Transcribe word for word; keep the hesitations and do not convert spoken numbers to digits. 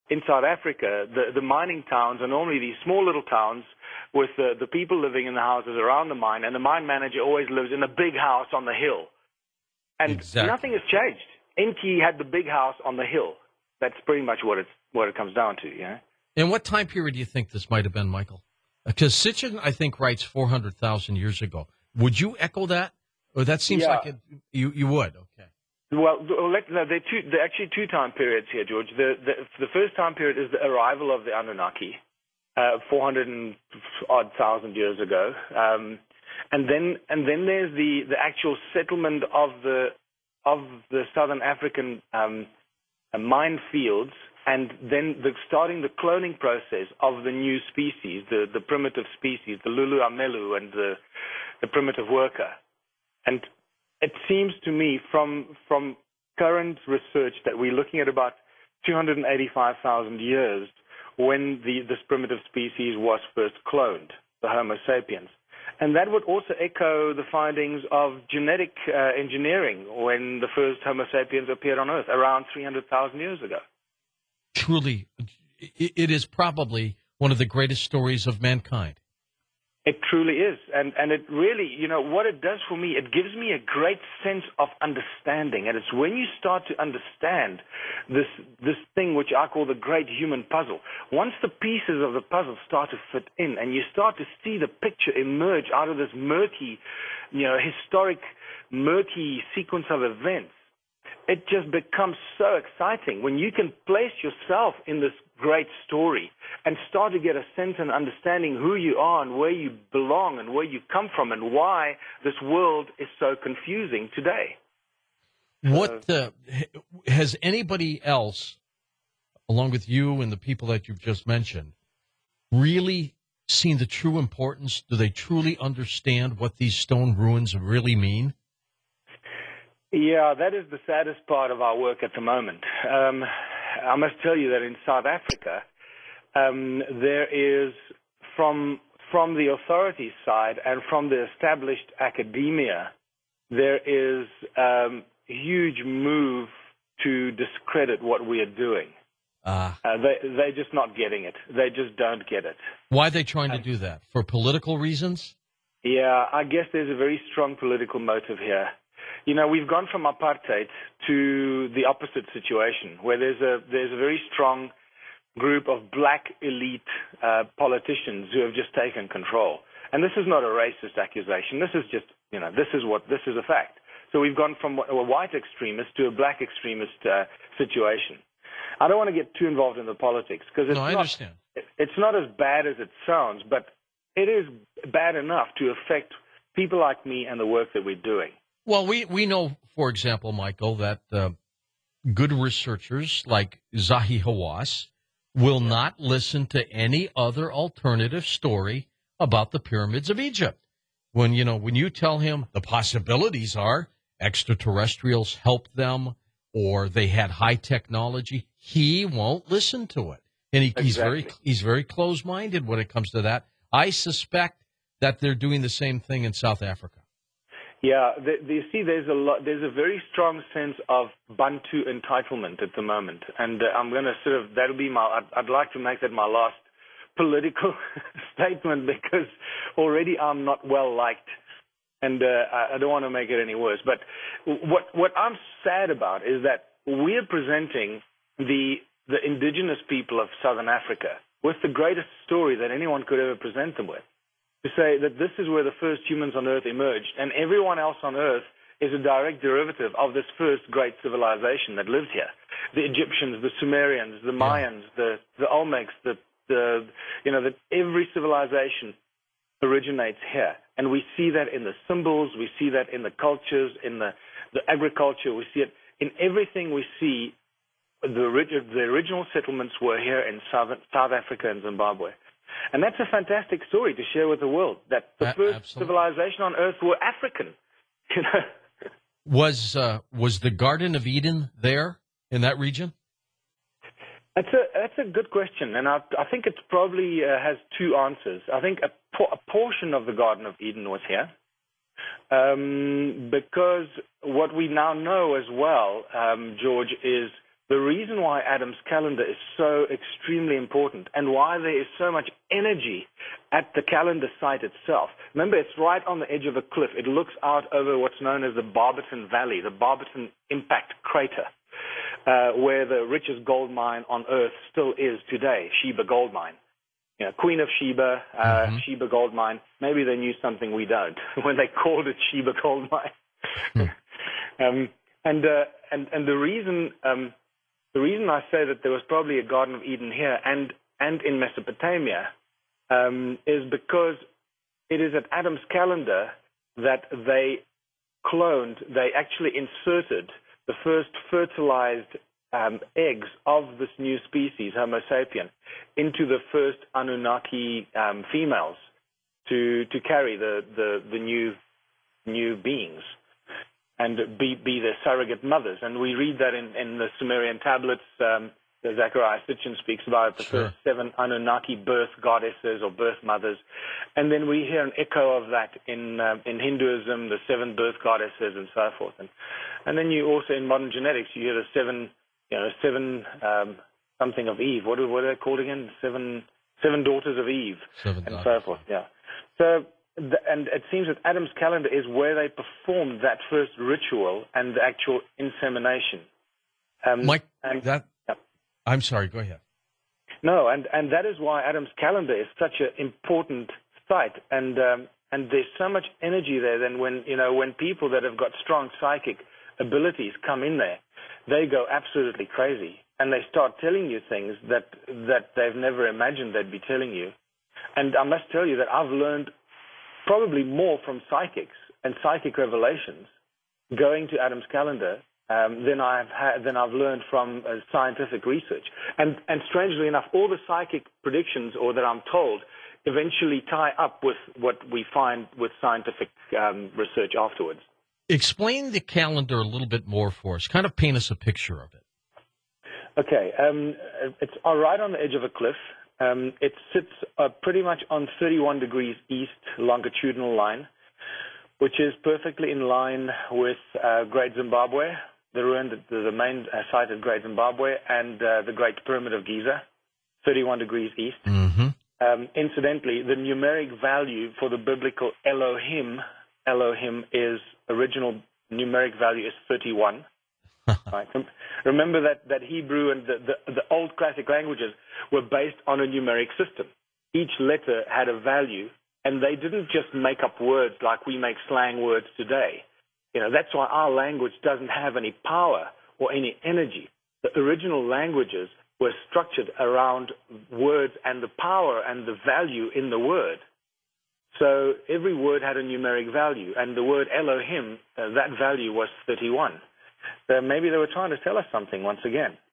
in South Africa, the, the mining towns are normally these small little towns with the, the people living in the houses around the mine, and the mine manager always lives in a big house on the hill. And exactly. nothing has changed. N T had the big house on the hill. That's pretty much what it's what it comes down to, you know? And what time period do you think this might have been, Michael? Because Sitchin, I think, writes four hundred thousand years ago. Would you echo that? Or that seems yeah. like it, you you would. Okay. Well, let, no, there are two, there are actually two time periods here, George. The, the, the first time period is the arrival of the Anunnaki, uh, four hundred and odd thousand years ago. Um, and then and then there's the, the actual settlement of the of the Southern African um, uh, mine fields, and then the, starting the cloning process of the new species, the, the primitive species, the Lulu Amelu and the, the primitive worker. And it seems to me from from current research that we're looking at about two hundred eighty-five thousand years when the, this primitive species was first cloned, the Homo sapiens. And that would also echo the findings of genetic uh, engineering when the first Homo sapiens appeared on Earth around three hundred thousand years ago. Truly, it is probably one of the greatest stories of mankind. It truly is. And, and it really, you know, what it does for me, it gives me a great sense of understanding. And it's when you start to understand this, this thing which I call the great human puzzle, once the pieces of the puzzle start to fit in and you start to see the picture emerge out of this murky, you know, historic, murky sequence of events, it just becomes so exciting when you can place yourself in this great story and start to get a sense and understanding who you are and where you belong and where you come from and why this world is so confusing today. What uh, has anybody else, along with you and the people that you've just mentioned, really seen the true importance? Do they truly understand what these stone ruins really mean? Yeah, that is the saddest part of our work at the moment. Um, I must tell you that in South Africa, um, there is, from from the authorities' side and from the established academia, there is um, a huge move to discredit what we are doing. Uh, uh, they, they're just not getting it. They just don't get it. Why are they trying to um, do that? For political reasons? Yeah, I guess there's a very strong political motive here. You know, we've gone from apartheid to the opposite situation, where there's a there's a very strong group of black elite uh, politicians who have just taken control. And this is not a racist accusation. This is just, you know, this is what this is a fact. So we've gone from a white extremist to a black extremist uh, situation. I don't want to get too involved in the politics because it's no, I not understand. it's not as bad as it sounds, but it is bad enough to affect people like me and the work that we're doing. Well, we, we know, for example, Michael, that uh, good researchers like Zahi Hawass will yeah. not listen to any other alternative story about the pyramids of Egypt. When, you know, when you tell him the possibilities are extraterrestrials helped them or they had high technology, he won't listen to it. And he, exactly. he's very he's very close-minded when it comes to that. I suspect that they're doing the same thing in South Africa. Yeah, the, the, you see, there's a lot, there's a very strong sense of Bantu entitlement at the moment, and uh, I'm going to sort of that'll be my. I'd, I'd like to make that my last political statement because already I'm not well liked, and uh, I, I don't want to make it any worse. But what what I'm sad about is that we're presenting the the indigenous people of Southern Africa with the greatest story that anyone could ever present them with. To say that this is where the first humans on Earth emerged, and everyone else on Earth is a direct derivative of this first great civilization that lived here. The Egyptians, the Sumerians, the Mayans, the, the Olmecs, the, the, you know, that every civilization originates here. And we see that in the symbols, we see that in the cultures, in the, the agriculture, we see it in everything we see. The, the original settlements were here in South, South Africa and Zimbabwe. And that's a fantastic story to share with the world, that the uh, first absolutely. civilization on Earth were African. You know? Was uh, was the Garden of Eden there in that region? That's a that's a good question, and I, I think it probably uh, has two answers. I think a, po- a portion of the Garden of Eden was here, um, because what we now know as well, um, George, is the reason why Adam's calendar is so extremely important and why there is so much energy at the calendar site itself. Remember, it's right on the edge of a cliff. It looks out over what's known as the Barberton Valley, the Barberton Impact Crater, uh, where the richest gold mine on Earth still is today, Sheba Gold Mine. You know, Queen of Sheba, uh, mm-hmm. Sheba Gold Mine. Maybe they knew something we don't when they called it Sheba Gold Mine. Hmm. um, and, uh, and and the reason um, the reason I say that there was probably a Garden of Eden here and and in Mesopotamia um, is because it is at Adam's calendar that they cloned, they actually inserted the first fertilized Um, eggs of this new species, Homo sapien, into the first Anunnaki um, females to to carry the, the, the new new beings and be be their surrogate mothers. And we read that in, in the Sumerian tablets. Um, Zechariah Sitchin speaks about the sure. first seven Anunnaki birth goddesses or birth mothers, and then we hear an echo of that in uh, in Hinduism, the seven birth goddesses and so forth. And and then you also in modern genetics you hear the seven. You know, seven um, something of Eve. What are, what are they called again? Seven seven daughters of Eve, seven and daughters. So forth. Yeah. So, the, and it seems that Adam's calendar is where they performed that first ritual and the actual insemination. Um, Mike, and, that yeah. I'm sorry. Go ahead. No, and and that is why Adam's calendar is such an important site, and um, and there's so much energy there. Then when you know when people that have got strong psychic abilities come in there, they go absolutely crazy, and they start telling you things that that they've never imagined they'd be telling you. And I must tell you that I've learned probably more from psychics and psychic revelations going to Adam's calendar um, than I've had, than I've learned from uh, scientific research. And and strangely enough, all the psychic predictions, or that I'm told, eventually tie up with what we find with scientific um, research afterwards. Explain the calendar a little bit more for us. Kind of paint us a picture of it. Okay. Um, it's right on the edge of a cliff. Um, it sits uh, pretty much on thirty-one degrees east longitudinal line, which is perfectly in line with uh, Great Zimbabwe, the ruin, the, the main uh, site of Great Zimbabwe, and uh, the Great Pyramid of Giza, thirty-one degrees east. Mm-hmm. Um, incidentally, the numeric value for the biblical Elohim, Elohim is original numeric value is thirty-one. Right. Remember that, that Hebrew and the, the, the old classic languages were based on a numeric system. Each letter had a value, and they didn't just make up words like we make slang words today. You know, that's why our language doesn't have any power or any energy. The original languages were structured around words and the power and the value in the word. So every word had a numeric value, and the word Elohim, uh, that value was thirty-one. So maybe they were trying to tell us something once again.